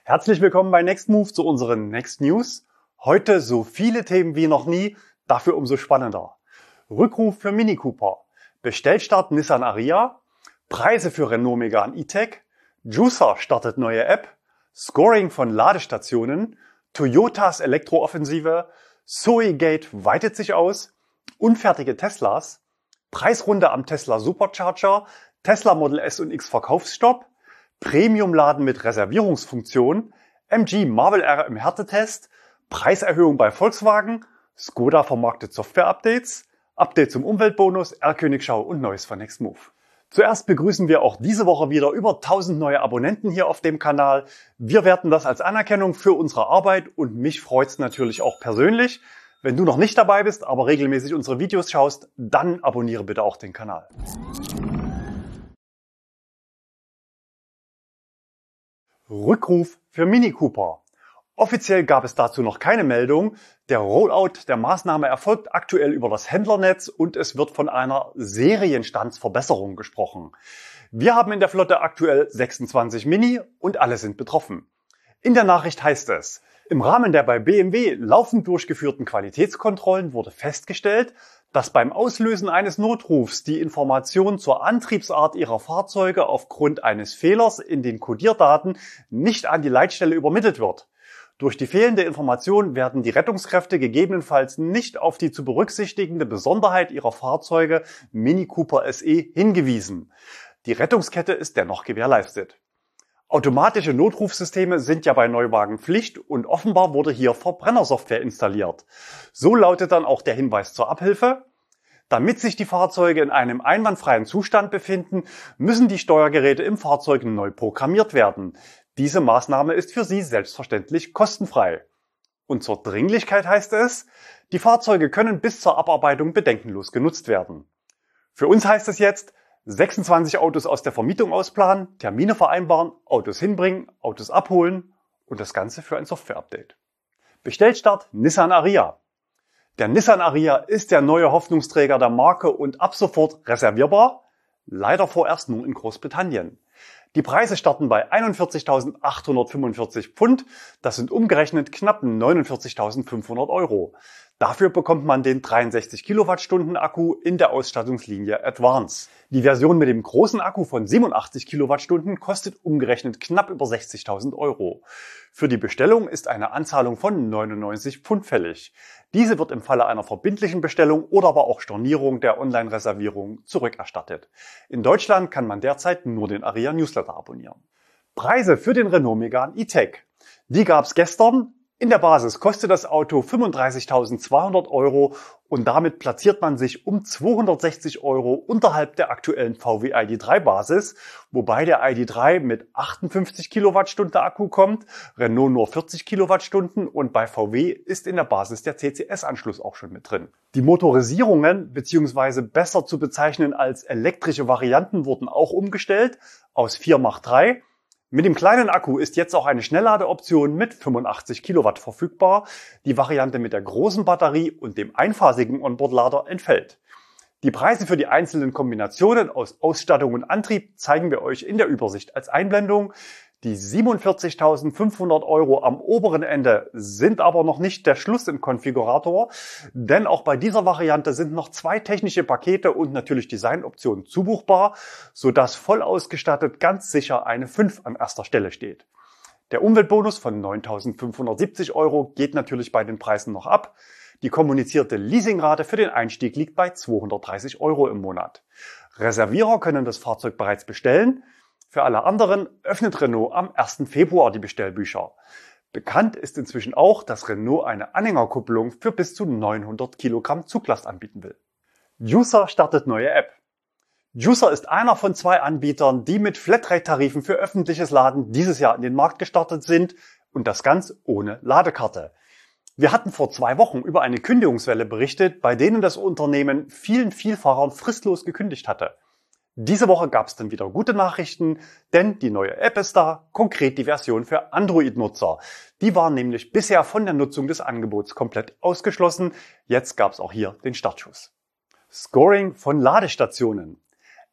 Herzlich willkommen bei Next Move zu unseren Next News. Heute so viele Themen wie noch nie, dafür umso spannender. Rückruf für Mini Cooper, Bestellstart Nissan Ariya, Preise für Renault Megane E-Tech, Juicer startet neue App, Scoring von Ladestationen, Toyotas Elektrooffensive, Zoe-Gate weitet sich aus, unfertige Teslas, Preisrunde am Tesla Supercharger, Tesla Model S und X Verkaufsstopp, Premium-Laden mit Reservierungsfunktion, MG Marvel R im Härtetest, Preiserhöhung bei Volkswagen, Skoda vermarktet Software-Updates, Update zum Umweltbonus, R-Königschau und Neues von Next Move. Zuerst begrüßen wir auch diese Woche wieder über 1000 neue Abonnenten hier auf dem Kanal. Wir werten das als Anerkennung für unsere Arbeit und mich freut's natürlich auch persönlich. Wenn du noch nicht dabei bist, aber regelmäßig unsere Videos schaust, dann abonniere bitte auch den Kanal. Rückruf für Mini Cooper. Offiziell gab es dazu noch keine Meldung. Der Rollout der Maßnahme erfolgt aktuell über das Händlernetz und es wird von einer Serienstandsverbesserung gesprochen. Wir haben in der Flotte aktuell 26 Mini und alle sind betroffen. In der Nachricht heißt es: Im Rahmen der bei BMW laufend durchgeführten Qualitätskontrollen wurde festgestellt, dass beim Auslösen eines Notrufs die Information zur Antriebsart Ihrer Fahrzeuge aufgrund eines Fehlers in den Codierdaten nicht an die Leitstelle übermittelt wird. Durch die fehlende Information werden die Rettungskräfte gegebenenfalls nicht auf die zu berücksichtigende Besonderheit ihrer Fahrzeuge Mini Cooper SE hingewiesen. Die Rettungskette ist dennoch gewährleistet. Automatische Notrufsysteme sind ja bei Neuwagen Pflicht und offenbar wurde hier Verbrennersoftware installiert. So lautet dann auch der Hinweis zur Abhilfe: Damit sich die Fahrzeuge in einem einwandfreien Zustand befinden, müssen die Steuergeräte im Fahrzeug neu programmiert werden. Diese Maßnahme ist für Sie selbstverständlich kostenfrei. Und zur Dringlichkeit heißt es: Die Fahrzeuge können bis zur Abarbeitung bedenkenlos genutzt werden. Für uns heißt es jetzt: 26 Autos aus der Vermietung ausplanen, Termine vereinbaren, Autos hinbringen, Autos abholen und das Ganze für ein Software-Update. Bestellstart Nissan Ariya. Der Nissan Ariya ist der neue Hoffnungsträger der Marke und ab sofort reservierbar, leider vorerst nur in Großbritannien. Die Preise starten bei 41.845 Pfund, das sind umgerechnet knapp 49.500 Euro. Dafür bekommt man den 63 Kilowattstunden Akku in der Ausstattungslinie Advance. Die Version mit dem großen Akku von 87 Kilowattstunden kostet umgerechnet knapp über 60.000 Euro. Für die Bestellung ist eine Anzahlung von 99 Pfund fällig. Diese wird im Falle einer verbindlichen Bestellung oder aber auch Stornierung der Online-Reservierung zurückerstattet. In Deutschland kann man derzeit nur den Ariya Newsletter abonnieren. Preise für den Renault Megane E-Tech. Die gab's gestern. In der Basis kostet das Auto 35.200 Euro und damit platziert man sich um 260 Euro unterhalb der aktuellen VW ID.3 Basis, wobei der ID.3 mit 58 Kilowattstunden Akku kommt, Renault nur 40 Kilowattstunden und bei VW ist in der Basis der CCS-Anschluss auch schon mit drin. Die Motorisierungen bzw. besser zu bezeichnen als elektrische Varianten wurden auch umgestellt aus 4x3. Mit dem kleinen Akku ist jetzt auch eine Schnellladeoption mit 85 Kilowatt verfügbar. Die Variante mit der großen Batterie und dem einphasigen Onboard-Lader entfällt. Die Preise für die einzelnen Kombinationen aus Ausstattung und Antrieb zeigen wir euch in der Übersicht als Einblendung. Die 47.500 Euro am oberen Ende sind aber noch nicht der Schluss im Konfigurator, denn auch bei dieser Variante sind noch 2 technische Pakete und natürlich Designoptionen zubuchbar, sodass voll ausgestattet ganz sicher eine 5 an erster Stelle steht. Der Umweltbonus von 9.570 Euro geht natürlich bei den Preisen noch ab. Die kommunizierte Leasingrate für den Einstieg liegt bei 230 Euro im Monat. Reservierer können das Fahrzeug bereits bestellen. Für alle anderen öffnet Renault am 1. Februar die Bestellbücher. Bekannt ist inzwischen auch, dass Renault eine Anhängerkupplung für bis zu 900 Kilogramm Zuglast anbieten will. Juicer startet neue App. Juicer ist einer von 2 Anbietern, die mit Flatrate-Tarifen für öffentliches Laden dieses Jahr in den Markt gestartet sind und das ganz ohne Ladekarte. Wir hatten vor 2 Wochen über eine Kündigungswelle berichtet, bei denen das Unternehmen vielen Vielfahrern fristlos gekündigt hatte. Diese Woche gab es dann wieder gute Nachrichten, denn die neue App ist da, konkret die Version für Android-Nutzer. Die waren nämlich bisher von der Nutzung des Angebots komplett ausgeschlossen. Jetzt gab es auch hier den Startschuss. Scoring von Ladestationen.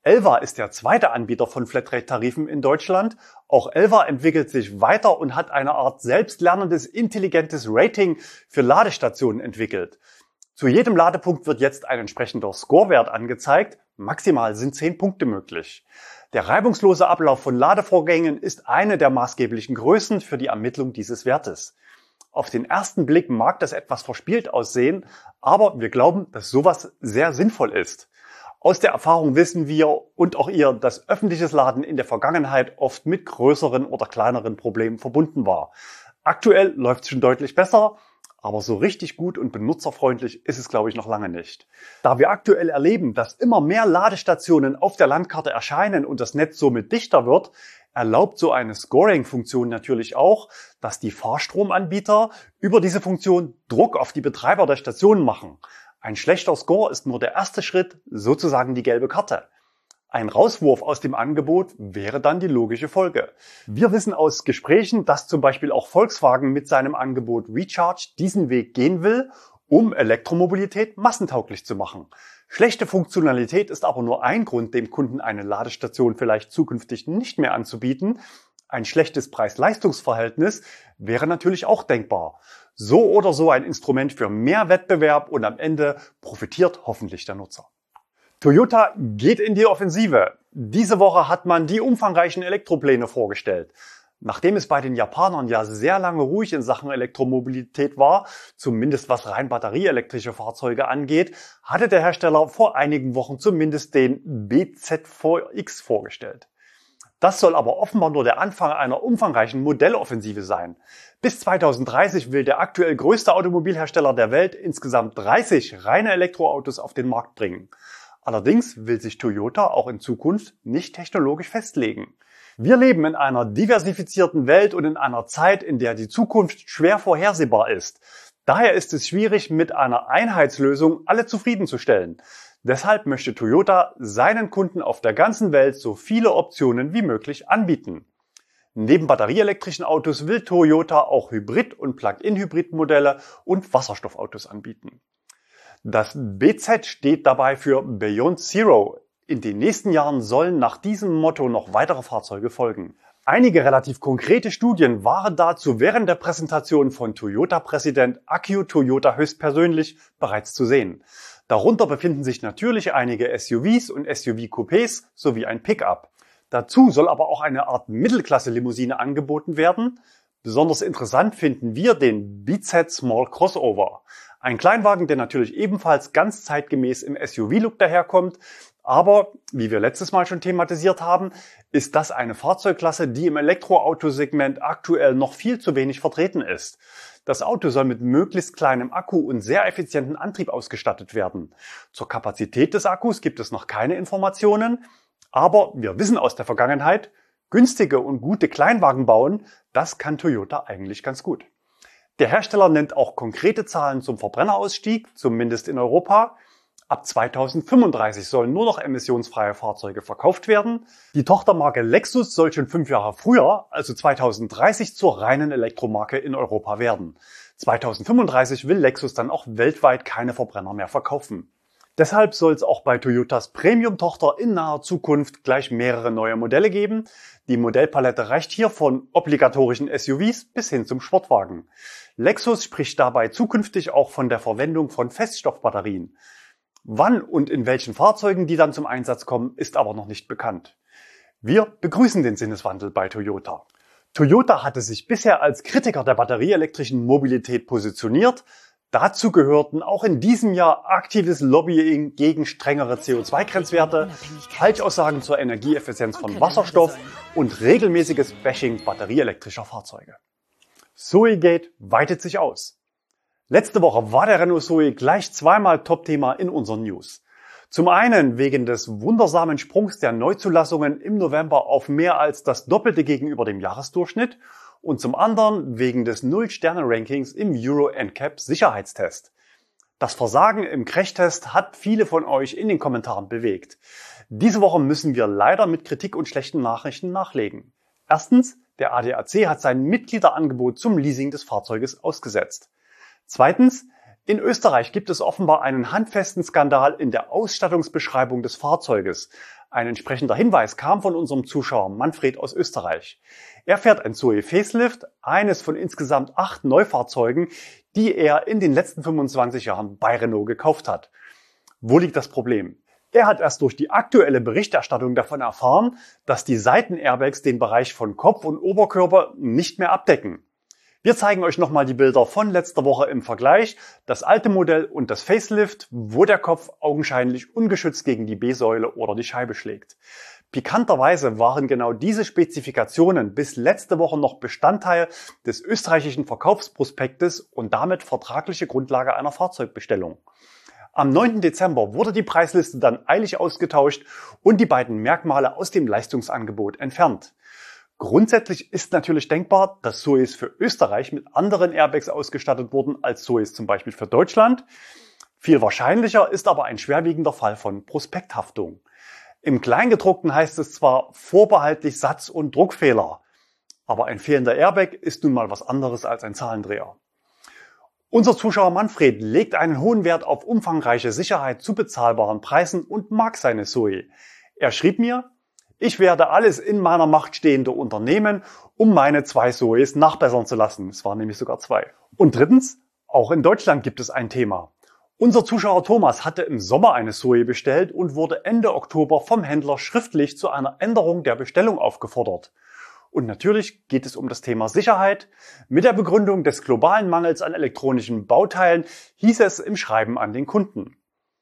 Elva ist der zweite Anbieter von Flatrate-Tarifen in Deutschland. Auch Elva entwickelt sich weiter und hat eine Art selbstlernendes, intelligentes Rating für Ladestationen entwickelt. Zu jedem Ladepunkt wird jetzt ein entsprechender Scorewert angezeigt. Maximal sind 10 Punkte möglich. Der reibungslose Ablauf von Ladevorgängen ist eine der maßgeblichen Größen für die Ermittlung dieses Wertes. Auf den ersten Blick mag das etwas verspielt aussehen, aber wir glauben, dass sowas sehr sinnvoll ist. Aus der Erfahrung wissen wir und auch ihr, dass öffentliches Laden in der Vergangenheit oft mit größeren oder kleineren Problemen verbunden war. Aktuell läuft es schon deutlich besser, aber so richtig gut und benutzerfreundlich ist es, glaube ich, noch lange nicht. Da wir aktuell erleben, dass immer mehr Ladestationen auf der Landkarte erscheinen und das Netz somit dichter wird, erlaubt so eine Scoring-Funktion natürlich auch, dass die Fahrstromanbieter über diese Funktion Druck auf die Betreiber der Stationen machen. Ein schlechter Score ist nur der erste Schritt, sozusagen die gelbe Karte. Ein Rauswurf aus dem Angebot wäre dann die logische Folge. Wir wissen aus Gesprächen, dass zum Beispiel auch Volkswagen mit seinem Angebot Recharge diesen Weg gehen will, um Elektromobilität massentauglich zu machen. Schlechte Funktionalität ist aber nur ein Grund, dem Kunden eine Ladestation vielleicht zukünftig nicht mehr anzubieten. Ein schlechtes Preis-Leistungs-Verhältnis wäre natürlich auch denkbar. So oder so ein Instrument für mehr Wettbewerb und am Ende profitiert hoffentlich der Nutzer. Toyota geht in die Offensive. Diese Woche hat man die umfangreichen Elektropläne vorgestellt. Nachdem es bei den Japanern ja sehr lange ruhig in Sachen Elektromobilität war, zumindest was rein batterieelektrische Fahrzeuge angeht, hatte der Hersteller vor einigen Wochen zumindest den BZ4X vorgestellt. Das soll aber offenbar nur der Anfang einer umfangreichen Modelloffensive sein. Bis 2030 will der aktuell größte Automobilhersteller der Welt insgesamt 30 reine Elektroautos auf den Markt bringen. Allerdings will sich Toyota auch in Zukunft nicht technologisch festlegen. Wir leben in einer diversifizierten Welt und in einer Zeit, in der die Zukunft schwer vorhersehbar ist. Daher ist es schwierig, mit einer Einheitslösung alle zufriedenzustellen. Deshalb möchte Toyota seinen Kunden auf der ganzen Welt so viele Optionen wie möglich anbieten. Neben batterieelektrischen Autos will Toyota auch Hybrid- und Plug-in-Hybrid-Modelle und Wasserstoffautos anbieten. Das BZ steht dabei für Beyond Zero. In den nächsten Jahren sollen nach diesem Motto noch weitere Fahrzeuge folgen. Einige relativ konkrete Studien waren dazu während der Präsentation von Toyota-Präsident Akio Toyoda höchstpersönlich bereits zu sehen. Darunter befinden sich natürlich einige SUVs und SUV-Coupés sowie ein Pickup. Dazu soll aber auch eine Art Mittelklasse-Limousine angeboten werden. Besonders interessant finden wir den BZ Small Crossover. Ein Kleinwagen, der natürlich ebenfalls ganz zeitgemäß im SUV-Look daherkommt. Aber, wie wir letztes Mal schon thematisiert haben, ist das eine Fahrzeugklasse, die im Elektroautosegment aktuell noch viel zu wenig vertreten ist. Das Auto soll mit möglichst kleinem Akku und sehr effizienten Antrieb ausgestattet werden. Zur Kapazität des Akkus gibt es noch keine Informationen, aber wir wissen aus der Vergangenheit, günstige und gute Kleinwagen bauen, das kann Toyota eigentlich ganz gut. Der Hersteller nennt auch konkrete Zahlen zum Verbrennerausstieg, zumindest in Europa. Ab 2035 sollen nur noch emissionsfreie Fahrzeuge verkauft werden. Die Tochtermarke Lexus soll schon 5 Jahre früher, also 2030, zur reinen Elektromarke in Europa werden. 2035 will Lexus dann auch weltweit keine Verbrenner mehr verkaufen. Deshalb soll es auch bei Toyotas Premium-Tochter in naher Zukunft gleich mehrere neue Modelle geben. Die Modellpalette reicht hier von obligatorischen SUVs bis hin zum Sportwagen. Lexus spricht dabei zukünftig auch von der Verwendung von Feststoffbatterien. Wann und in welchen Fahrzeugen die dann zum Einsatz kommen, ist aber noch nicht bekannt. Wir begrüßen den Sinneswandel bei Toyota. Toyota hatte sich bisher als Kritiker der batterieelektrischen Mobilität positioniert. Dazu gehörten auch in diesem Jahr aktives Lobbying gegen strengere CO2-Grenzwerte, Falschaussagen zur Energieeffizienz von Wasserstoff und regelmäßiges Bashing batterieelektrischer Fahrzeuge. Zoe-Gate weitet sich aus. Letzte Woche war der Renault Zoe gleich zweimal Top-Thema in unseren News. Zum einen wegen des wundersamen Sprungs der Neuzulassungen im November auf mehr als das Doppelte gegenüber dem Jahresdurchschnitt und zum anderen wegen des 0-Sterne-Rankings im Euro NCAP Sicherheitstest. Das Versagen im Crashtest hat viele von euch in den Kommentaren bewegt. Diese Woche müssen wir leider mit Kritik und schlechten Nachrichten nachlegen. Erstens, der ADAC hat sein Mitgliederangebot zum Leasing des Fahrzeuges ausgesetzt. Zweitens, in Österreich gibt es offenbar einen handfesten Skandal in der Ausstattungsbeschreibung des Fahrzeuges. Ein entsprechender Hinweis kam von unserem Zuschauer Manfred aus Österreich. Er fährt ein Zoe Facelift, eines von insgesamt 8 Neufahrzeugen, die er in den letzten 25 Jahren bei Renault gekauft hat. Wo liegt das Problem? Er hat erst durch die aktuelle Berichterstattung davon erfahren, dass die Seitenairbags den Bereich von Kopf und Oberkörper nicht mehr abdecken. Wir zeigen euch nochmal die Bilder von letzter Woche im Vergleich, das alte Modell und das Facelift, wo der Kopf augenscheinlich ungeschützt gegen die B-Säule oder die Scheibe schlägt. Pikanterweise waren genau diese Spezifikationen bis letzte Woche noch Bestandteil des österreichischen Verkaufsprospektes und damit vertragliche Grundlage einer Fahrzeugbestellung. Am 9. Dezember wurde die Preisliste dann eilig ausgetauscht und die beiden Merkmale aus dem Leistungsangebot entfernt. Grundsätzlich ist natürlich denkbar, dass Zoes für Österreich mit anderen Airbags ausgestattet wurden als Zoes zum Beispiel für Deutschland. Viel wahrscheinlicher ist aber ein schwerwiegender Fall von Prospekthaftung. Im Kleingedruckten heißt es zwar vorbehaltlich Satz- und Druckfehler, aber ein fehlender Airbag ist nun mal was anderes als ein Zahlendreher. Unser Zuschauer Manfred legt einen hohen Wert auf umfangreiche Sicherheit zu bezahlbaren Preisen und mag seine Zoe. Er schrieb mir: Ich werde alles in meiner Macht Stehende unternehmen, um meine 2 Zoes nachbessern zu lassen. Es waren nämlich sogar 2. Und drittens, auch in Deutschland gibt es ein Thema. Unser Zuschauer Thomas hatte im Sommer eine Zoe bestellt und wurde Ende Oktober vom Händler schriftlich zu einer Änderung der Bestellung aufgefordert. Und natürlich geht es um das Thema Sicherheit. Mit der Begründung des globalen Mangels an elektronischen Bauteilen hieß es im Schreiben an den Kunden: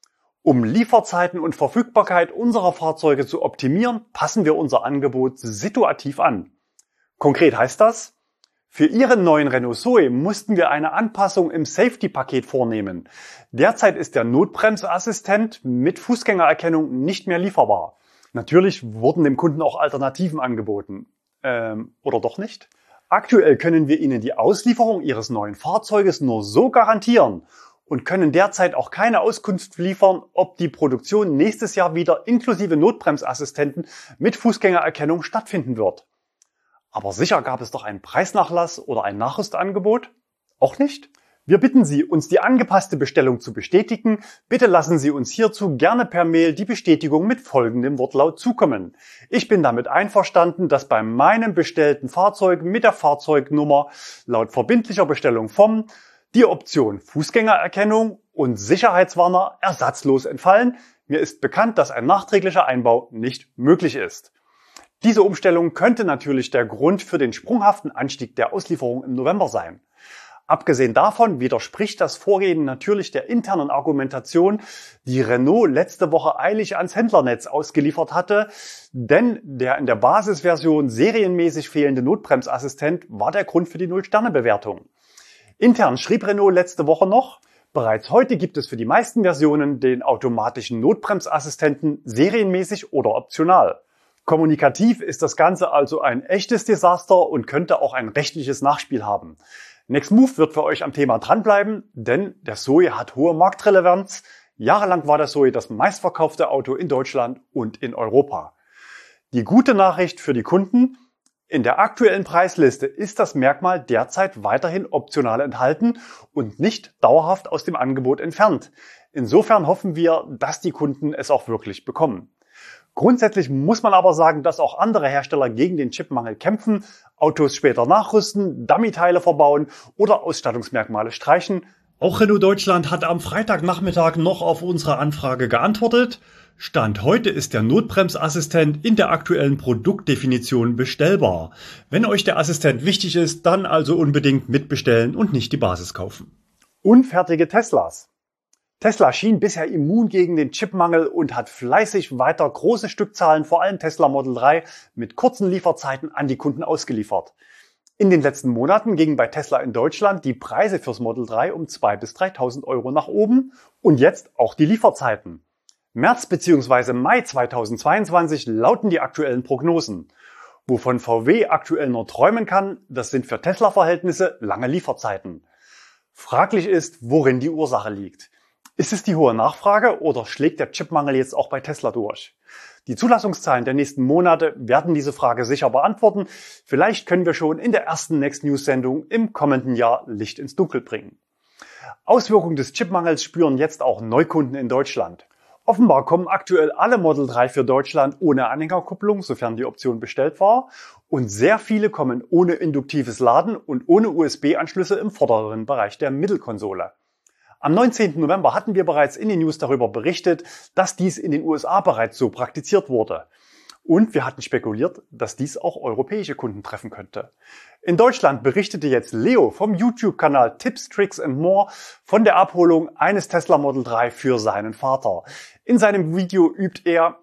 Um Lieferzeiten und Verfügbarkeit unserer Fahrzeuge zu optimieren, passen wir unser Angebot situativ an. Konkret heißt das: Für Ihren neuen Renault Zoe mussten wir eine Anpassung im Safety-Paket vornehmen. Derzeit ist der Notbremsassistent mit Fußgängererkennung nicht mehr lieferbar. Natürlich wurden dem Kunden auch Alternativen angeboten. Oder doch nicht? Aktuell können wir Ihnen die Auslieferung Ihres neuen Fahrzeuges nur so garantieren und können derzeit auch keine Auskunft liefern, ob die Produktion nächstes Jahr wieder inklusive Notbremsassistenten mit Fußgängererkennung stattfinden wird. Aber sicher gab es doch einen Preisnachlass oder ein Nachrüstangebot? Auch nicht? Wir bitten Sie, uns die angepasste Bestellung zu bestätigen. Bitte lassen Sie uns hierzu gerne per Mail die Bestätigung mit folgendem Wortlaut zukommen: Ich bin damit einverstanden, dass bei meinem bestellten Fahrzeug mit der Fahrzeugnummer laut verbindlicher Bestellung vom die Option Fußgängererkennung und Sicherheitswarner ersatzlos entfallen. Mir ist bekannt, dass ein nachträglicher Einbau nicht möglich ist. Diese Umstellung könnte natürlich der Grund für den sprunghaften Anstieg der Auslieferung im November sein. Abgesehen davon widerspricht das Vorgehen natürlich der internen Argumentation, die Renault letzte Woche eilig ans Händlernetz ausgeliefert hatte, denn der in der Basisversion serienmäßig fehlende Notbremsassistent war der Grund für die 0-Sterne-Bewertung. Intern schrieb Renault letzte Woche noch: Bereits heute gibt es für die meisten Versionen den automatischen Notbremsassistenten serienmäßig oder optional. Kommunikativ ist das Ganze also ein echtes Desaster und könnte auch ein rechtliches Nachspiel haben. Next Move wird für euch am Thema dranbleiben, denn der Zoe hat hohe Marktrelevanz. Jahrelang war der Zoe das meistverkaufte Auto in Deutschland und in Europa. Die gute Nachricht für die Kunden: In der aktuellen Preisliste ist das Merkmal derzeit weiterhin optional enthalten und nicht dauerhaft aus dem Angebot entfernt. Insofern hoffen wir, dass die Kunden es auch wirklich bekommen. Grundsätzlich muss man aber sagen, dass auch andere Hersteller gegen den Chipmangel kämpfen, Autos später nachrüsten, Dummyteile verbauen oder Ausstattungsmerkmale streichen. Auch Renault Deutschland hat am Freitagnachmittag noch auf unsere Anfrage geantwortet. Stand heute ist der Notbremsassistent in der aktuellen Produktdefinition bestellbar. Wenn euch der Assistent wichtig ist, dann also unbedingt mitbestellen und nicht die Basis kaufen. Unfertige Teslas. Tesla schien bisher immun gegen den Chipmangel und hat fleißig weiter große Stückzahlen, vor allem Tesla Model 3, mit kurzen Lieferzeiten an die Kunden ausgeliefert. In den letzten Monaten gingen bei Tesla in Deutschland die Preise fürs Model 3 um 2.000 bis 3.000 Euro nach oben und jetzt auch die Lieferzeiten. März bzw. Mai 2022 lauten die aktuellen Prognosen. Wovon VW aktuell nur träumen kann, das sind für Tesla-Verhältnisse lange Lieferzeiten. Fraglich ist, worin die Ursache liegt. Ist es die hohe Nachfrage oder schlägt der Chipmangel jetzt auch bei Tesla durch? Die Zulassungszahlen der nächsten Monate werden diese Frage sicher beantworten. Vielleicht können wir schon in der ersten Next News Sendung im kommenden Jahr Licht ins Dunkel bringen. Auswirkungen des Chipmangels spüren jetzt auch Neukunden in Deutschland. Offenbar kommen aktuell alle Model 3 für Deutschland ohne Anhängerkupplung, sofern die Option bestellt war. Und sehr viele kommen ohne induktives Laden und ohne USB-Anschlüsse im vorderen Bereich der Mittelkonsole. Am 19. November hatten wir bereits in den News darüber berichtet, dass dies in den USA bereits so praktiziert wurde. Und wir hatten spekuliert, dass dies auch europäische Kunden treffen könnte. In Deutschland berichtete jetzt Leo vom YouTube-Kanal Tips, Tricks and More von der Abholung eines Tesla Model 3 für seinen Vater. In seinem Video übt er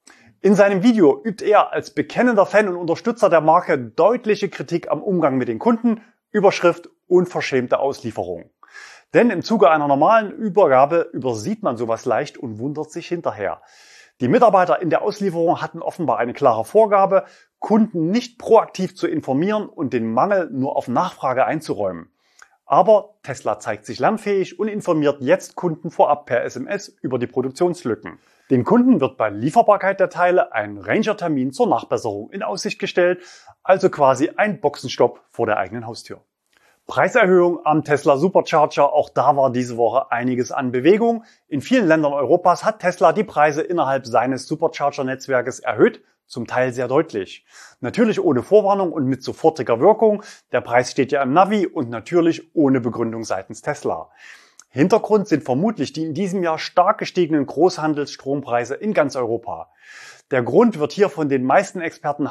als bekennender Fan und Unterstützer der Marke deutliche Kritik am Umgang mit den Kunden, Überschrift unverschämte Auslieferung. Denn im Zuge einer normalen Übergabe übersieht man sowas leicht und wundert sich hinterher. Die Mitarbeiter in der Auslieferung hatten offenbar eine klare Vorgabe, Kunden nicht proaktiv zu informieren und den Mangel nur auf Nachfrage einzuräumen. Aber Tesla zeigt sich lernfähig und informiert jetzt Kunden vorab per SMS über die Produktionslücken. Den Kunden wird bei Lieferbarkeit der Teile ein Ranger-Termin zur Nachbesserung in Aussicht gestellt, also quasi ein Boxenstopp vor der eigenen Haustür. Preiserhöhung am Tesla Supercharger, auch da war diese Woche einiges an Bewegung. In vielen Ländern Europas hat Tesla die Preise innerhalb seines Supercharger-Netzwerkes erhöht, zum Teil sehr deutlich. Natürlich ohne Vorwarnung und mit sofortiger Wirkung. Der Preis steht ja im Navi und natürlich ohne Begründung seitens Tesla. Hintergrund sind vermutlich die in diesem Jahr stark gestiegenen Großhandelsstrompreise in ganz Europa. Der Grund wird von den meisten Experten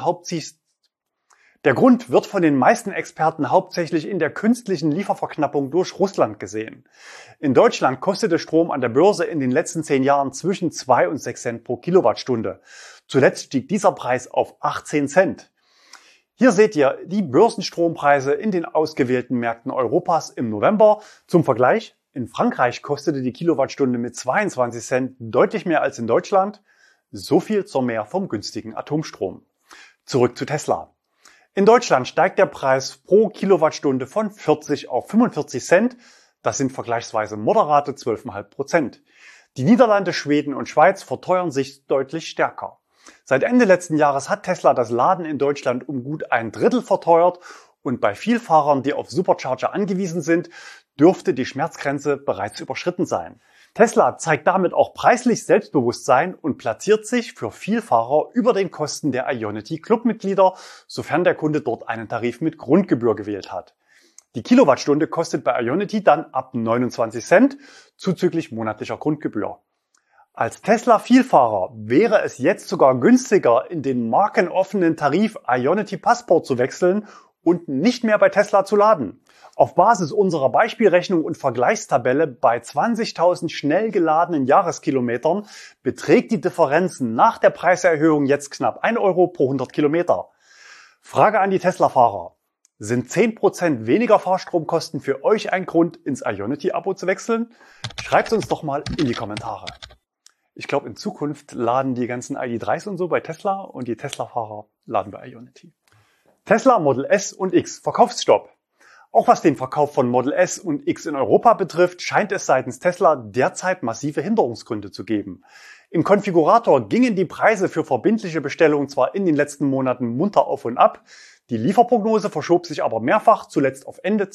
hauptsächlich in der künstlichen Lieferverknappung durch Russland gesehen. In Deutschland kostete Strom an der Börse in den letzten 10 Jahren zwischen 2 und 6 Cent pro Kilowattstunde. Zuletzt stieg dieser Preis auf 18 Cent. Hier seht ihr die Börsenstrompreise in den ausgewählten Märkten Europas im November. Zum Vergleich, in Frankreich kostete die Kilowattstunde mit 22 Cent deutlich mehr als in Deutschland. So viel zur Mehr vom günstigen Atomstrom. Zurück zu Tesla. In Deutschland steigt der Preis pro Kilowattstunde von 40 auf 45 Cent. Das sind vergleichsweise moderate 12,5%. Die Niederlande, Schweden und Schweiz verteuern sich deutlich stärker. Seit Ende letzten Jahres hat Tesla das Laden in Deutschland um gut 1/3 verteuert und bei Vielfahrern, die auf Supercharger angewiesen sind, dürfte die Schmerzgrenze bereits überschritten sein. Tesla zeigt damit auch preislich Selbstbewusstsein und platziert sich für Vielfahrer über den Kosten der Ionity Clubmitglieder, sofern der Kunde dort einen Tarif mit Grundgebühr gewählt hat. Die Kilowattstunde kostet bei Ionity dann ab 29 Cent zuzüglich monatlicher Grundgebühr. Als Tesla-Vielfahrer wäre es jetzt sogar günstiger, in den markenoffenen Tarif Ionity Passport zu wechseln und nicht mehr bei Tesla zu laden. Auf Basis unserer Beispielrechnung und Vergleichstabelle bei 20.000 schnell geladenen Jahreskilometern beträgt die Differenz nach der Preiserhöhung jetzt knapp 1 Euro pro 100 Kilometer. Frage an die Tesla-Fahrer. Sind 10% weniger Fahrstromkosten für euch ein Grund, ins Ionity-Abo zu wechseln? Schreibt uns doch mal in die Kommentare. Ich glaube, in Zukunft laden die ganzen ID.3s und so bei Tesla und die Tesla-Fahrer laden bei Ionity. Tesla Model S und X Verkaufsstopp. Auch was den Verkauf von Model S und X in Europa betrifft, scheint es seitens Tesla derzeit massive Hinderungsgründe zu geben. Im Konfigurator gingen die Preise für verbindliche Bestellungen zwar in den letzten Monaten munter auf und ab, die Lieferprognose verschob sich aber mehrfach, zuletzt auf Ende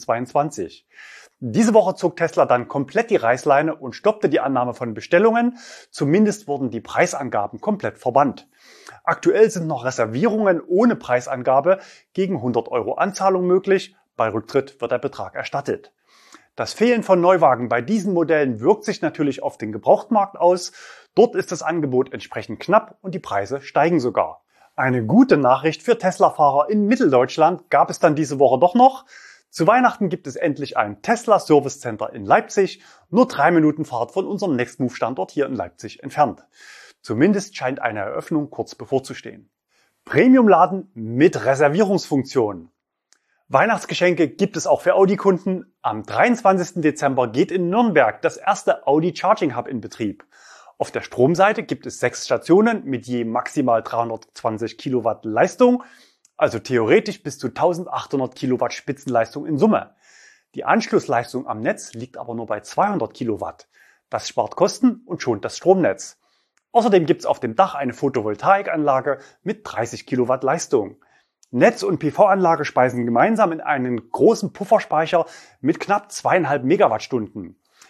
2022. Diese Woche zog Tesla dann komplett die Reißleine und stoppte die Annahme von Bestellungen. Zumindest wurden die Preisangaben komplett verbannt. Aktuell sind noch Reservierungen ohne Preisangabe gegen 100 Euro Anzahlung möglich. Bei Rücktritt wird der Betrag erstattet. Das Fehlen von Neuwagen bei diesen Modellen wirkt sich natürlich auf den Gebrauchtmarkt aus. Dort ist das Angebot entsprechend knapp und die Preise steigen sogar. Eine gute Nachricht für Tesla-Fahrer in Mitteldeutschland gab es dann diese Woche doch noch. Zu Weihnachten gibt es endlich ein Tesla Service Center in Leipzig, nur 3 Minuten Fahrt von unserem Nextmove-Standort hier in Leipzig entfernt. Zumindest scheint eine Eröffnung kurz bevorzustehen. Premium-Laden mit Reservierungsfunktion. Weihnachtsgeschenke gibt es auch für Audi-Kunden. Am 23. Dezember geht in Nürnberg das erste Audi Charging Hub in Betrieb. Auf der Stromseite gibt es 6 Stationen mit je maximal 320 Kilowatt Leistung, also theoretisch bis zu 1800 Kilowatt Spitzenleistung in Summe. Die Anschlussleistung am Netz liegt aber nur bei 200 Kilowatt. Das spart Kosten und schont das Stromnetz. Außerdem gibt es auf dem Dach eine Photovoltaikanlage mit 30 Kilowatt Leistung. Netz und PV-Anlage speisen gemeinsam in einen großen Pufferspeicher mit knapp 2,5 Megawattstunden.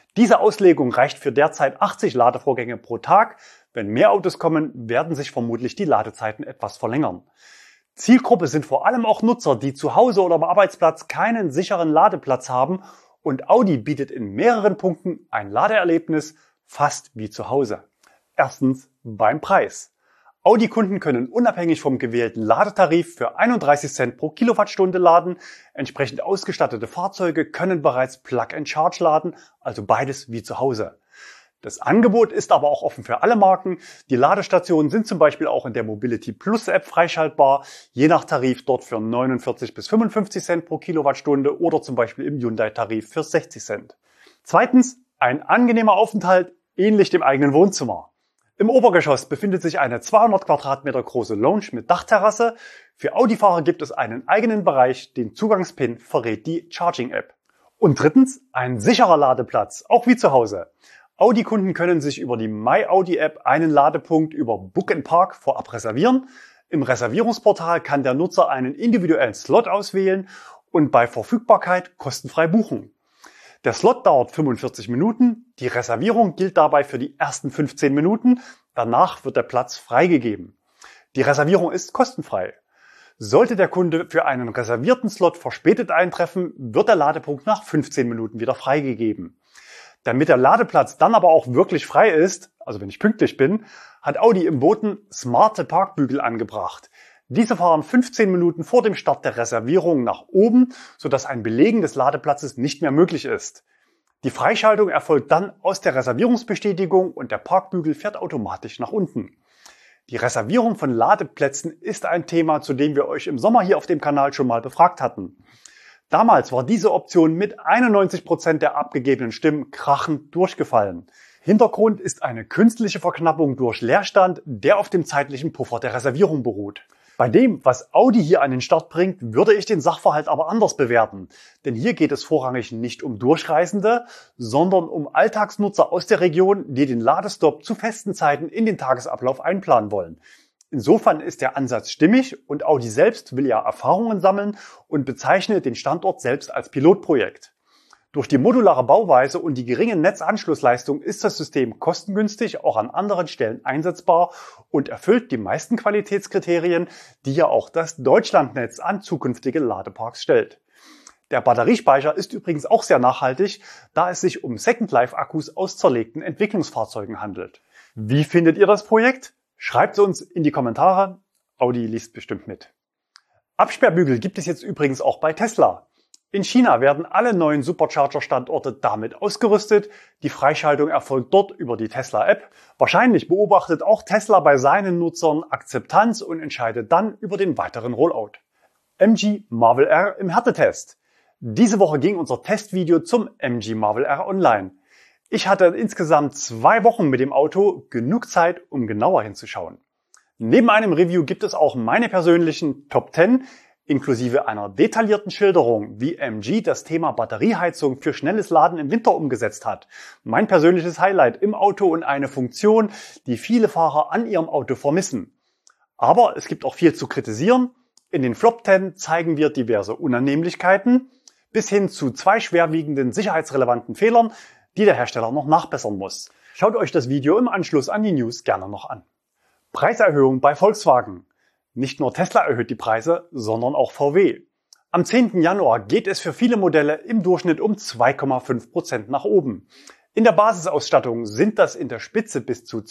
Diese Auslegung reicht für derzeit 80 Ladevorgänge pro Tag. Wenn mehr Autos kommen, werden sich vermutlich die Ladezeiten etwas verlängern. Zielgruppe sind vor allem auch Nutzer, die zu Hause oder am Arbeitsplatz keinen sicheren Ladeplatz haben, und Audi bietet in mehreren Punkten ein Ladeerlebnis fast wie zu Hause. Erstens beim Preis. Audi-Kunden können unabhängig vom gewählten Ladetarif für 31 Cent pro Kilowattstunde laden. Entsprechend ausgestattete Fahrzeuge können bereits Plug-and-Charge laden, also beides wie zu Hause. Das Angebot ist aber auch offen für alle Marken. Die Ladestationen sind zum Beispiel auch in der Mobility Plus App freischaltbar, je nach Tarif dort für 49 bis 55 Cent pro Kilowattstunde oder zum Beispiel im Hyundai-Tarif für 60 Cent. Zweitens, ein angenehmer Aufenthalt, ähnlich dem eigenen Wohnzimmer. Im Obergeschoss befindet sich eine 200 Quadratmeter große Lounge mit Dachterrasse. Für Audi-Fahrer gibt es einen eigenen Bereich, den Zugangspin verrät die Charging-App. Und drittens, ein sicherer Ladeplatz, auch wie zu Hause. Audi-Kunden können sich über die MyAudi-App einen Ladepunkt über Book & Park vorab reservieren. Im Reservierungsportal kann der Nutzer einen individuellen Slot auswählen und bei Verfügbarkeit kostenfrei buchen. Der Slot dauert 45 Minuten, die Reservierung gilt dabei für die ersten 15 Minuten, danach wird der Platz freigegeben. Die Reservierung ist kostenfrei. Sollte der Kunde für einen reservierten Slot verspätet eintreffen, wird der Ladepunkt nach 15 Minuten wieder freigegeben. Damit der Ladeplatz dann aber auch wirklich frei ist, also wenn ich pünktlich bin, hat Audi im Boden smarte Parkbügel angebracht. Diese fahren 15 Minuten vor dem Start der Reservierung nach oben, sodass ein Belegen des Ladeplatzes nicht mehr möglich ist. Die Freischaltung erfolgt dann aus der Reservierungsbestätigung und der Parkbügel fährt automatisch nach unten. Die Reservierung von Ladeplätzen ist ein Thema, zu dem wir euch im Sommer hier auf dem Kanal schon mal befragt hatten. Damals war diese Option mit 91% der abgegebenen Stimmen krachend durchgefallen. Hintergrund ist eine künstliche Verknappung durch Leerstand, der auf dem zeitlichen Puffer der Reservierung beruht. Bei dem, was Audi hier an den Start bringt, würde ich den Sachverhalt aber anders bewerten. Denn hier geht es vorrangig nicht um Durchreisende, sondern um Alltagsnutzer aus der Region, die den Ladestopp zu festen Zeiten in den Tagesablauf einplanen wollen. Insofern ist der Ansatz stimmig und Audi selbst will ja Erfahrungen sammeln und bezeichnet den Standort selbst als Pilotprojekt. Durch die modulare Bauweise und die geringe Netzanschlussleistung ist das System kostengünstig auch an anderen Stellen einsetzbar und erfüllt die meisten Qualitätskriterien, die ja auch das Deutschlandnetz an zukünftige Ladeparks stellt. Der Batteriespeicher ist übrigens auch sehr nachhaltig, da es sich um Second-Life-Akkus aus zerlegten Entwicklungsfahrzeugen handelt. Wie findet ihr das Projekt? Schreibt es uns in die Kommentare. Audi liest bestimmt mit. Absperrbügel gibt es jetzt übrigens auch bei Tesla. In China werden alle neuen Supercharger-Standorte damit ausgerüstet. Die Freischaltung erfolgt dort über die Tesla-App. Wahrscheinlich beobachtet auch Tesla bei seinen Nutzern Akzeptanz und entscheidet dann über den weiteren Rollout. MG Marvel R im Härtetest. Diese Woche ging unser Testvideo zum MG Marvel R online. Ich hatte insgesamt 2 Wochen mit dem Auto, genug Zeit, um genauer hinzuschauen. Neben einem Review gibt es auch meine persönlichen Top 10, inklusive einer detaillierten Schilderung, wie MG das Thema Batterieheizung für schnelles Laden im Winter umgesetzt hat. Mein persönliches Highlight im Auto und eine Funktion, die viele Fahrer an ihrem Auto vermissen. Aber es gibt auch viel zu kritisieren. In den Flop 10 zeigen wir diverse Unannehmlichkeiten bis hin zu 2 schwerwiegenden sicherheitsrelevanten Fehlern, die der Hersteller noch nachbessern muss. Schaut euch das Video im Anschluss an die News gerne noch an. Preiserhöhung bei Volkswagen. Nicht nur Tesla erhöht die Preise, sondern auch VW. Am 10. Januar geht es für viele Modelle im Durchschnitt um 2,5% nach oben. In der Basisausstattung sind das in der Spitze bis zu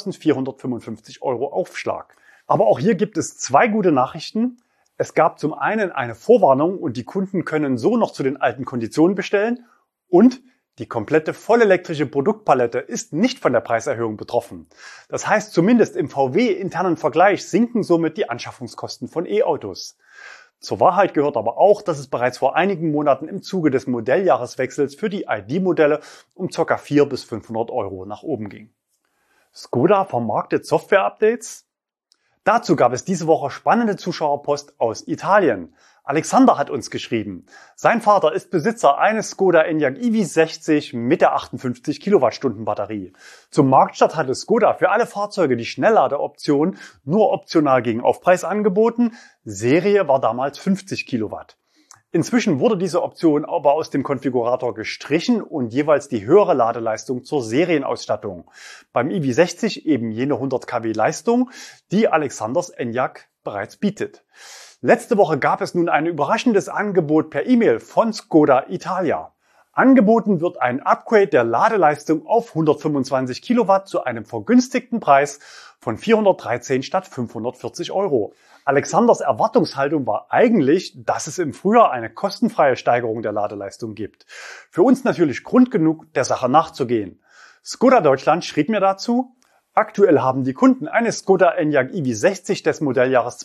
2.455 € Aufschlag. Aber auch hier gibt es 2 gute Nachrichten. Es gab zum einen eine Vorwarnung und die Kunden können so noch zu den alten Konditionen bestellen und die komplette vollelektrische Produktpalette ist nicht von der Preiserhöhung betroffen. Das heißt, zumindest im VW-internen Vergleich sinken somit die Anschaffungskosten von E-Autos. Zur Wahrheit gehört aber auch, dass es bereits vor einigen Monaten im Zuge des Modelljahreswechsels für die ID-Modelle um ca. 400 bis 500 € nach oben ging. Skoda vermarktet Software-Updates? Dazu gab es diese Woche spannende Zuschauerpost aus Italien. Alexander hat uns geschrieben. Sein Vater ist Besitzer eines Skoda Enyaq EV60 mit der 58 Kilowattstunden Batterie. Zum Marktstart hatte Skoda für alle Fahrzeuge die Schnellladeoption nur optional gegen Aufpreis angeboten. Serie war damals 50 Kilowatt. Inzwischen wurde diese Option aber aus dem Konfigurator gestrichen und jeweils die höhere Ladeleistung zur Serienausstattung. Beim EV60 eben jene 100 kW Leistung, die Alexanders Enyaq bereits bietet. Letzte Woche gab es nun ein überraschendes Angebot per E-Mail von Skoda Italia. Angeboten wird ein Upgrade der Ladeleistung auf 125 Kilowatt zu einem vergünstigten Preis von 413 statt 540 Euro. Alexanders Erwartungshaltung war eigentlich, dass es im Frühjahr eine kostenfreie Steigerung der Ladeleistung gibt. Für uns natürlich Grund genug, der Sache nachzugehen. Skoda Deutschland schrieb mir dazu: Aktuell haben die Kunden eines Skoda Enyaq EV60 des Modelljahres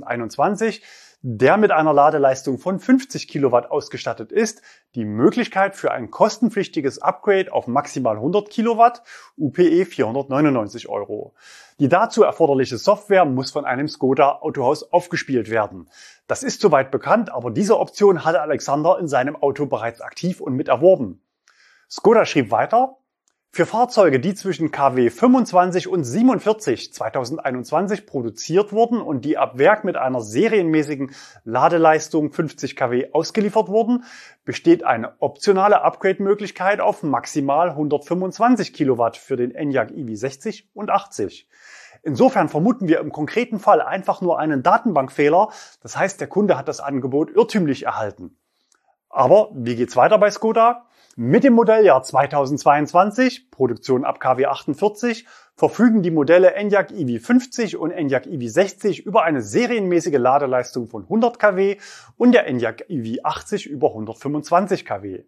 2021, der mit einer Ladeleistung von 50 Kilowatt ausgestattet ist, die Möglichkeit für ein kostenpflichtiges Upgrade auf maximal 100 Kilowatt, UPE 499 Euro. Die dazu erforderliche Software muss von einem Skoda Autohaus aufgespielt werden. Das ist soweit bekannt, aber diese Option hatte Alexander in seinem Auto bereits aktiv und mit erworben. Skoda schrieb weiter: Für Fahrzeuge, die zwischen kW 25 und 47 2021 produziert wurden und die ab Werk mit einer serienmäßigen Ladeleistung 50 kW ausgeliefert wurden, besteht eine optionale Upgrade-Möglichkeit auf maximal 125 Kilowatt für den Enyaq EV60 und 80. Insofern vermuten wir im konkreten Fall einfach nur einen Datenbankfehler, das heißt, der Kunde hat das Angebot irrtümlich erhalten. Aber wie geht's weiter bei Skoda? Mit dem Modelljahr 2022, Produktion ab kW 48, verfügen die Modelle Enyaq EV50 und Enyaq EV60 über eine serienmäßige Ladeleistung von 100 kW und der Enyaq EV80 über 125 kW.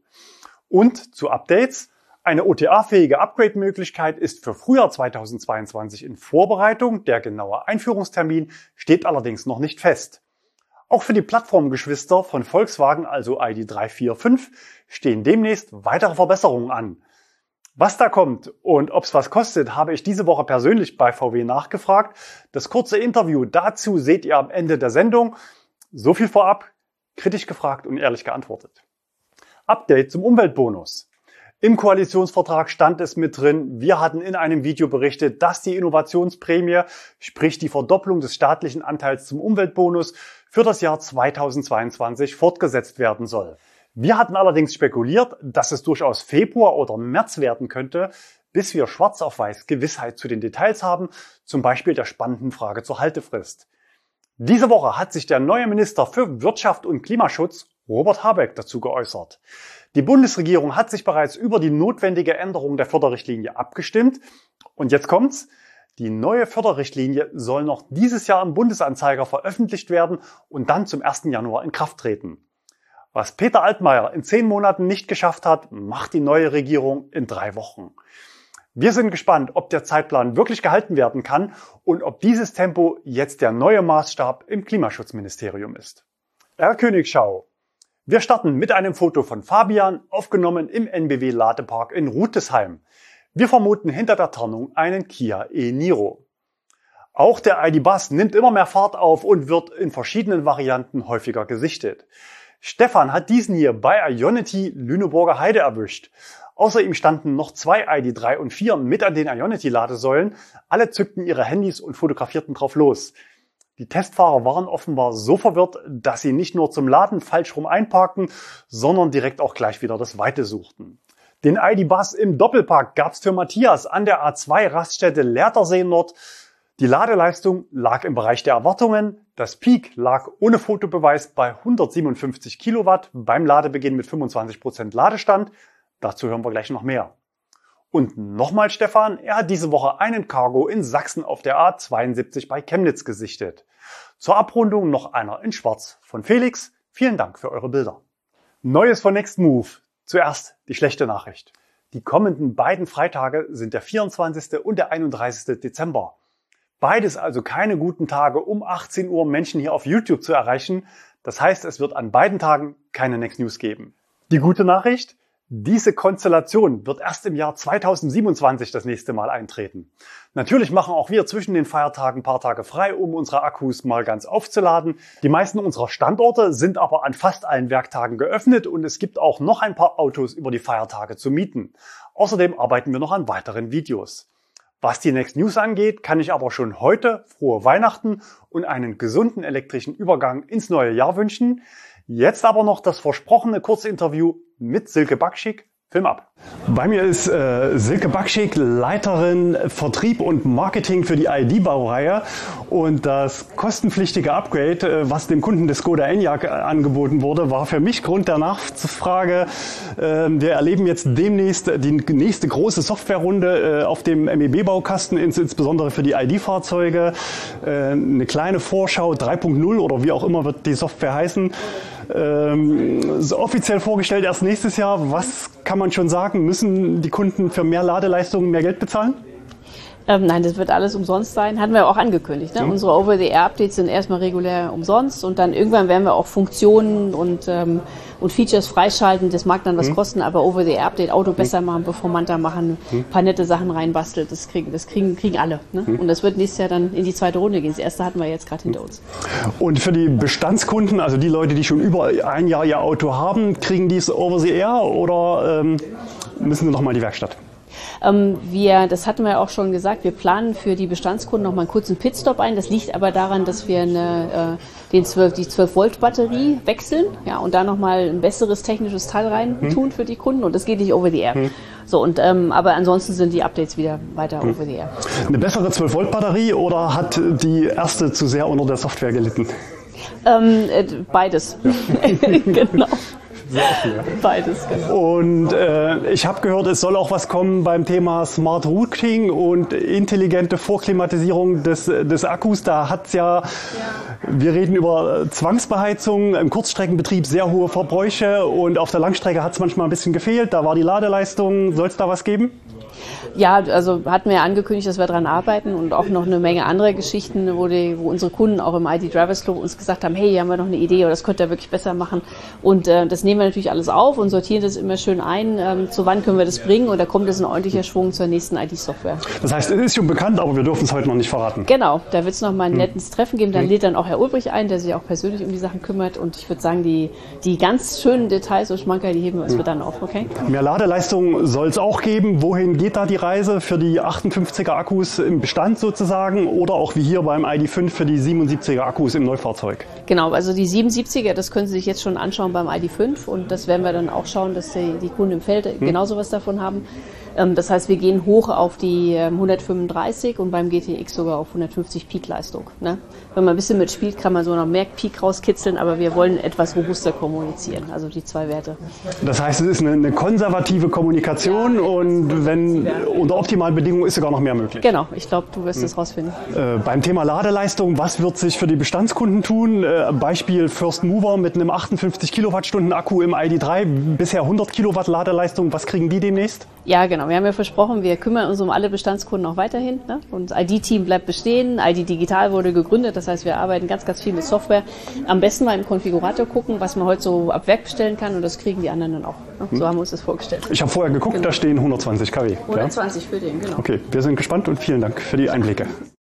Und zu Updates: Eine OTA-fähige Upgrade-Möglichkeit ist für Frühjahr 2022 in Vorbereitung. Der genaue Einführungstermin steht allerdings noch nicht fest. Auch für die Plattformgeschwister von Volkswagen, also ID.3, 4, 5, stehen demnächst weitere Verbesserungen an. Was da kommt und ob es was kostet, habe ich diese Woche persönlich bei VW nachgefragt. Das kurze Interview dazu seht ihr am Ende der Sendung. So viel vorab, kritisch gefragt und ehrlich geantwortet. Update zum Umweltbonus. Im Koalitionsvertrag stand es mit drin, wir hatten in einem Video berichtet, dass die Innovationsprämie, sprich die Verdopplung des staatlichen Anteils zum Umweltbonus, für das Jahr 2022 fortgesetzt werden soll. Wir hatten allerdings spekuliert, dass es durchaus Februar oder März werden könnte, bis wir schwarz auf weiß Gewissheit zu den Details haben, zum Beispiel der spannenden Frage zur Haltefrist. Diese Woche hat sich der neue Minister für Wirtschaft und Klimaschutz, Robert Habeck, dazu geäußert. Die Bundesregierung hat sich bereits über die notwendige Änderung der Förderrichtlinie abgestimmt. Und jetzt kommt's: Die neue Förderrichtlinie soll noch dieses Jahr im Bundesanzeiger veröffentlicht werden und dann zum 1. Januar in Kraft treten. Was Peter Altmaier in 10 Monaten nicht geschafft hat, macht die neue Regierung in 3 Wochen. Wir sind gespannt, ob der Zeitplan wirklich gehalten werden kann und ob dieses Tempo jetzt der neue Maßstab im Klimaschutzministerium ist. Erlkönigschau. Wir starten mit einem Foto von Fabian, aufgenommen im NBW Ladepark in Rüdesheim. Wir vermuten hinter der Tarnung einen Kia e-Niro. Auch der ID.Buzz nimmt immer mehr Fahrt auf und wird in verschiedenen Varianten häufiger gesichtet. Stefan hat diesen hier bei Ionity Lüneburger Heide erwischt. Außer ihm standen noch 2 ID.3 und 4 mit an den Ionity-Ladesäulen. Alle zückten ihre Handys und fotografierten drauf los. Die Testfahrer waren offenbar so verwirrt, dass sie nicht nur zum Laden falsch rum einparkten, sondern direkt auch gleich wieder das Weite suchten. Den ID.Buzz im Doppelpark gab's für Matthias an der A2 Raststätte Lehrtersee Nord. Die Ladeleistung lag im Bereich der Erwartungen. Das Peak lag ohne Fotobeweis bei 157 Kilowatt beim Ladebeginn mit 25% Ladestand. Dazu hören wir gleich noch mehr. Und nochmal Stefan, er hat diese Woche einen Cargo in Sachsen auf der A72 bei Chemnitz gesichtet. Zur Abrundung noch einer in Schwarz von Felix. Vielen Dank für eure Bilder. Neues von Nextmove. Zuerst die schlechte Nachricht. Die kommenden beiden Freitage sind der 24. und der 31. Dezember. Beides also keine guten Tage, um 18 Uhr Menschen hier auf YouTube zu erreichen. Das heißt, es wird an beiden Tagen keine Next News geben. Die gute Nachricht: Diese Konstellation wird erst im Jahr 2027 das nächste Mal eintreten. Natürlich machen auch wir zwischen den Feiertagen ein paar Tage frei, um unsere Akkus mal ganz aufzuladen. Die meisten unserer Standorte sind aber an fast allen Werktagen geöffnet und es gibt auch noch ein paar Autos über die Feiertage zu mieten. Außerdem arbeiten wir noch an weiteren Videos. Was die Next News angeht, kann ich aber schon heute frohe Weihnachten und einen gesunden elektrischen Übergang ins neue Jahr wünschen. Jetzt aber noch das versprochene Kurzinterview mit Silke Bakschik. Film ab. Bei mir ist Silke Bakschik, Leiterin Vertrieb und Marketing für die ID-Baureihe, und das kostenpflichtige Upgrade, was dem Kunden des Skoda Enyaq angeboten wurde, war für mich Grund der Nachfrage. Wir erleben jetzt demnächst die nächste große Softwarerunde auf dem MEB-Baukasten, insbesondere für die ID-Fahrzeuge. Eine kleine Vorschau 3.0 oder wie auch immer wird die Software heißen. Offiziell vorgestellt erst nächstes Jahr. Was kann man schon sagen? Müssen die Kunden für mehr Ladeleistung mehr Geld bezahlen? Nein, das wird alles umsonst sein. Hatten wir auch angekündigt. Ne? Unsere Over-the-Air-Updates sind erstmal regulär umsonst und dann irgendwann werden wir auch Funktionen und Features freischalten. Das mag dann was kosten, aber Over-the-Air-Update, Auto besser machen, performanter machen, ein paar nette Sachen reinbastelt, das kriegen alle. Ne? Und das wird nächstes Jahr dann in die zweite Runde gehen. Das erste hatten wir jetzt gerade hinter uns. Und für die Bestandskunden, also die Leute, die schon über ein Jahr ihr Auto haben, kriegen die es Over-the-Air oder müssen sie noch mal in die Werkstatt? Das hatten wir ja auch schon gesagt, wir planen für die Bestandskunden noch mal einen kurzen Pitstop ein. Das liegt aber daran, dass wir die 12-Volt-Batterie wechseln, ja, und da noch mal ein besseres technisches Teil rein tun für die Kunden, und das geht nicht over the air. So, und, aber ansonsten sind die Updates wieder weiter over the air. Eine bessere 12-Volt-Batterie oder hat die erste zu sehr unter der Software gelitten? Beides. Genau. Beides, genau. Und ich habe gehört, es soll auch was kommen beim Thema Smart Routing und intelligente Vorklimatisierung des Akkus. Da hat's wir reden über Zwangsbeheizung, im Kurzstreckenbetrieb sehr hohe Verbräuche, und auf der Langstrecke hat es manchmal ein bisschen gefehlt. Da war die Ladeleistung. Soll es da was geben? Ja, also hatten wir ja angekündigt, dass wir daran arbeiten, und auch noch eine Menge andere Geschichten, wo unsere Kunden auch im ID Drivers Club uns gesagt haben, hey, hier haben wir noch eine Idee oder das könnt ihr wirklich besser machen. Und das nehmen wir natürlich alles auf und sortieren das immer schön ein, zu wann können wir das bringen, und da kommt jetzt ein ordentlicher Schwung zur nächsten ID-Software. Das heißt, es ist schon bekannt, aber wir dürfen es heute noch nicht verraten. Genau, da wird es noch mal ein nettes Treffen geben, dann lädt dann auch Herr Ulbrich ein, der sich auch persönlich um die Sachen kümmert, und ich würde sagen, die ganz schönen Details und Schmankerl, die heben wir uns dann auf, okay? Mehr Ladeleistung soll es auch geben. Wohin geht da die Reise? Für die 58er Akkus im Bestand sozusagen, oder auch wie hier beim ID.5 für die 77er Akkus im Neufahrzeug? Genau, also die 77er, das können Sie sich jetzt schon anschauen beim ID.5, und das werden wir dann auch schauen, dass die Kunden im Feld genauso was davon haben. Das heißt, wir gehen hoch auf die 135 und beim GTX sogar auf 150 Peak-Leistung. Ne? Wenn man ein bisschen mitspielt, kann man so noch mehr Peak rauskitzeln, aber wir wollen etwas robuster kommunizieren, also die zwei Werte. Das heißt, es ist eine konservative Kommunikation, und wenn unter optimalen Bedingungen ist sogar noch mehr möglich. Genau, ich glaube, du wirst es rausfinden. Beim Thema Ladeleistung, was wird sich für die Bestandskunden tun? Beispiel First Mover mit einem 58 Kilowattstunden Akku im ID.3, bisher 100 Kilowatt Ladeleistung, was kriegen die demnächst? Ja, genau. Wir haben ja versprochen, wir kümmern uns um alle Bestandskunden auch weiterhin. Ne? Und das ID-Team bleibt bestehen. ID Digital wurde gegründet. Das heißt, wir arbeiten ganz, ganz viel mit Software. Am besten mal im Konfigurator gucken, was man heute so ab Werk bestellen kann. Und das kriegen die anderen dann auch. Ne? So haben wir uns das vorgestellt. Ich habe vorher geguckt, da stehen 120 kW. 120 für den, genau. Okay, wir sind gespannt und vielen Dank für die Einblicke.